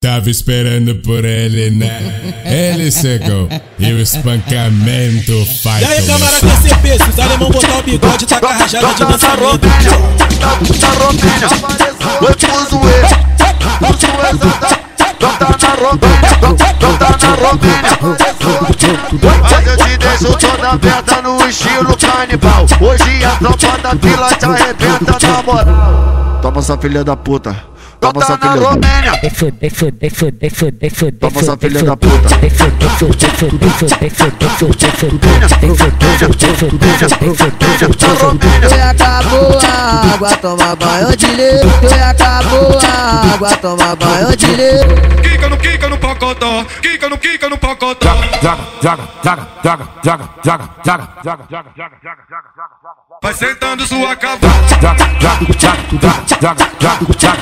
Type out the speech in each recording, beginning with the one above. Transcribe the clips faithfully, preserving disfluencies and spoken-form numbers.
Tava esperando por ele, né? Ele chegou e o espancamento vai começar. E aí, camarada começar. C P, se os alemão botar o bigode, tá com a rajada de lançamento. Tá rompendo, foi pro zoeiro, pro zoeiro, tá na rompendo, tá na rompendo. Mas eu te deixo toda aberta no estilo canibal. Hoje a tropa da vila te arrebenta na moral. Toma essa filha da puta. Toma essa filha da puta. Fuder, fuder, fuder, fuder, fuder. Toma essa filha da puta. Fuder, fuder, fuder, fuder, fuder, fuder, fuder, fuder. E acabou a água, toma banho de leite. E acabou a água, toma banho de leite. Quica no quica no pocotó, quica no quica no pocotó. Joga, joga, joga, joga, joga, joga, joga, joga, joga, joga, joga. Vai sentando sua cabeça. Joga, joga, joga, joga, joga, joga,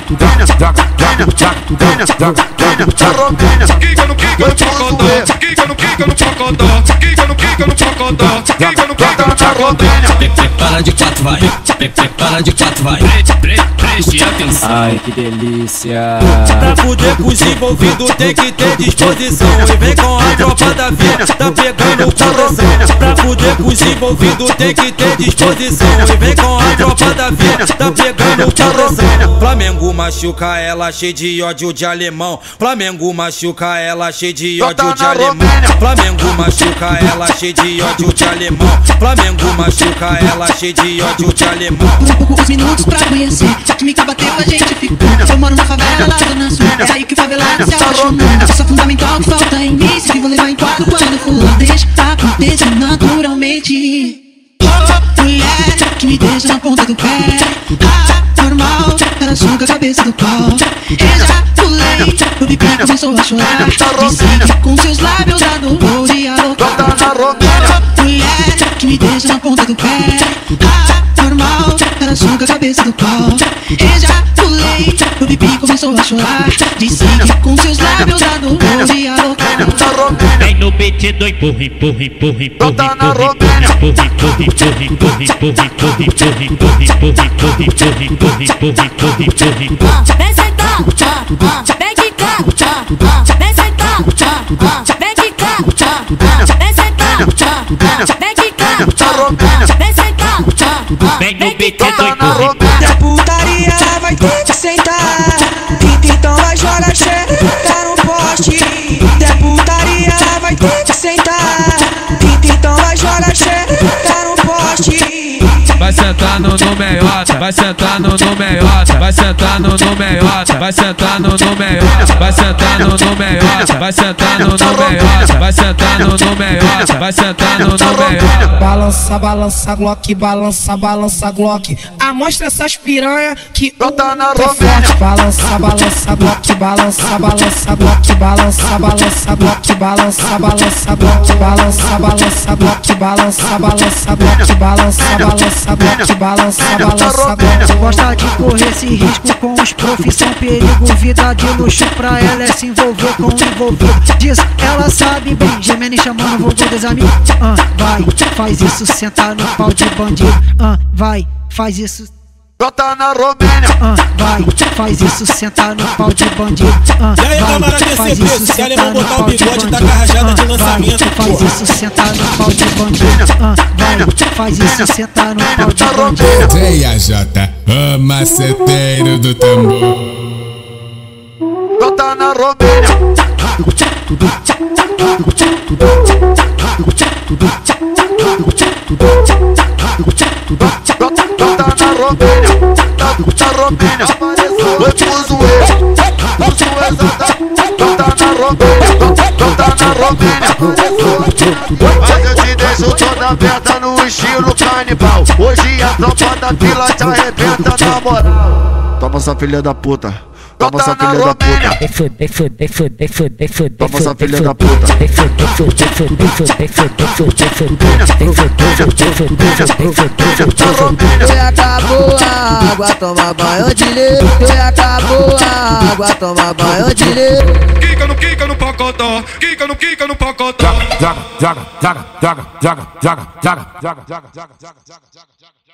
joga, joga, joga. Quica no quica no pocotó, quica no quica no pocotó, quica no quica no pocotó, quica no quica no pocotó. Prepara de quatro, vai. Prepara de quatro, vai. Preste atenção. Ai, que delícia. Pra fuder com os envolvidos tem que ter disposição. E vem com a tropa da vila, tá pegando coração. Pra fuder com os envolvidos tem que ter disposição. E vem com a tropa da vila, tá pegando coração. Flamengo machuca ela, cheio de ódio de alemão. Flamengo machuca ela, cheio de ódio de alemão. Flamengo machuca ela, cheio de ódio de alemão. Flamengo machuca ela, cheio de ódio de alemão. Poucos minutos pra conhecer, a química bateu, a gente ficou. Eu moro na favela lá do Sul, é aí que o favelado se apaixonou. Isso é fundamental que falta em mim, se vou levar em quadro quando for. Deixa acontecer naturalmente. Oh, mulher, que me deixa na ponta do pé. Ah, normal, ela suga a cabeça do pau. Ejaculei, o biquinho começou a chorar. Disse que com seus lábios adorou dialogar. Oh, mulher, que me deixa na ponta do pé. Ah, normal, ela suga a cabeça do pau. Ejaculei, o biquinho começou a chorar. Disse que com seus lábios adorou dialogar. Vem no beat do empurra, empurra, empurra, empurra, empurra, empurra, empurra, empurra, empurra, empurra, empurra, empurra, empurra, empurra, empurra, empurra, empurra, empurra, empurra, empurra. Vem sentar, vem quicar, vem sentar, vem quicar, vem sentar, vem quicar, vem sentar. Vem no beat do empurra. Da putaria ela vai ter que sentar. Então vai jogar xereca no poste. Da putaria ela vai ter que sentar. Então vai jogar xereca no poste. Vai sentando no meiota, vai sentando no meiota, vai sentando no meiota, vai sentando no meiota, vai sentando no meiota, vai sentando no meiota, vai sentando no meiota, vai sentando no meiota. Balança, balança, Glock, balança, balança, Glock. Amostra essas piranha que tá na forte. Balança, balança, Glock, balança, balança, Glock, balança, balança, Glock, balança, balança, Glock, balança, balança, Glock, balança, balança, Glock, balança, balança, Glock, balança, balança, Glock. Gosta de correr esse risco com os profis, são perigo, vida de luxo pra ela é se envolver com o envolvido. Diz, ela sabe bem, gemendo e chamando, vou dos amigos. Ah, vai, faz isso, senta no pau de bandido. Ah, vai, faz isso. Tá na Romênia. Ah, vai, faz isso, senta no pau de bandido. Ah, e aí, camarada faz C P, isso, se alemão senta no botar o pau de bigode, tá bandido. com a rajada de Ah, lançamento. faz isso, senta no pau de bandido. Ah, vai, faz isso, senta no pau de bandido. D A J, o maceteiro do tambor. Tá na Romênia. Tá na Romênia. Tá Romênia. Foi pro zoeiro, pro zoeiro. Tá na Romênia. Tá na Romênia. Mas eu te deixo toda aberta no estilo canibal. Hoje a tropa da vila te arrebenta na moral. Toma essa filha da puta. Toma essa filha da puta. Fuder, fuder, fuder, fuder, fuder. Toma essa filha da puta. Fuder, fuder, fuder, fuder, fuder, fuder, fuder, fuder. E acabou a água, toma banho de leite. E acabou a água, toma banho de leite. Quica no quica no pocotó, quica no quica no pocotó. Joga, joga, joga, joga, joga, joga, joga, joga, joga, joga, joga, joga, joga, joga.